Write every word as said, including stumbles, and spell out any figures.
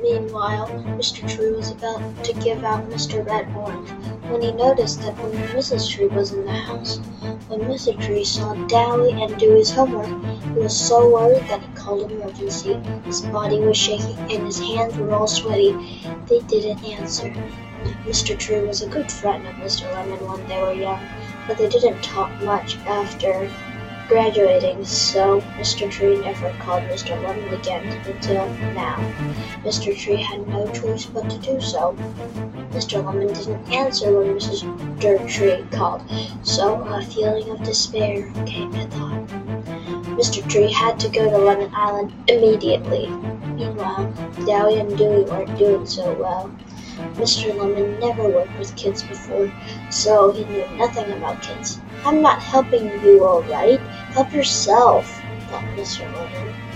Meanwhile, Mister Tree was about to give out Mister Red Orange when he noticed that only Missus Tree was in the house. When Mister Tree saw Downy and Dewey's homework, he was so worried that he called emergency. His body was shaking and his hands were all sweaty. They didn't answer. Mister Tree was a good friend of Mister Lemon when they were young, but they didn't talk much after graduating, so Mister Tree never called Mister Lemon again until now. Mister Tree had no choice but to do so. Mister Lemon didn't answer when Missus Tree called, so a feeling of despair came to thought. Mister Tree had to go to Lemon Island immediately. Meanwhile, Downy and Dewey weren't doing so well. Mister Lemon never worked with kids before, so he knew nothing about kids. "I'm not helping you, all right. Help yourself," thought Mister Lemon.